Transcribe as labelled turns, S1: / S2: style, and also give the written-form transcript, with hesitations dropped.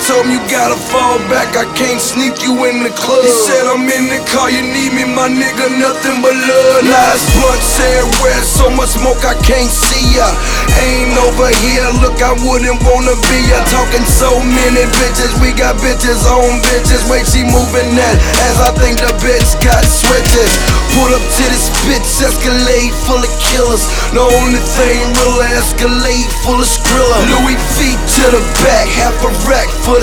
S1: told me you gotta fall back, I can't sneak you in the club. He said I'm in the car, you need me, my nigga, nothing but love. Last blunt said where so much smoke I can't see ya. Ain't over here, look I wouldn't wanna be ya. Talking so many bitches, we got bitches on bitches. Wait, she moving that as I think the bitch got switches. Pull up to this bitch, Escalade full of killers. The only thing real Escalade full of Skrilla. Louis feet to the back, half a rack full of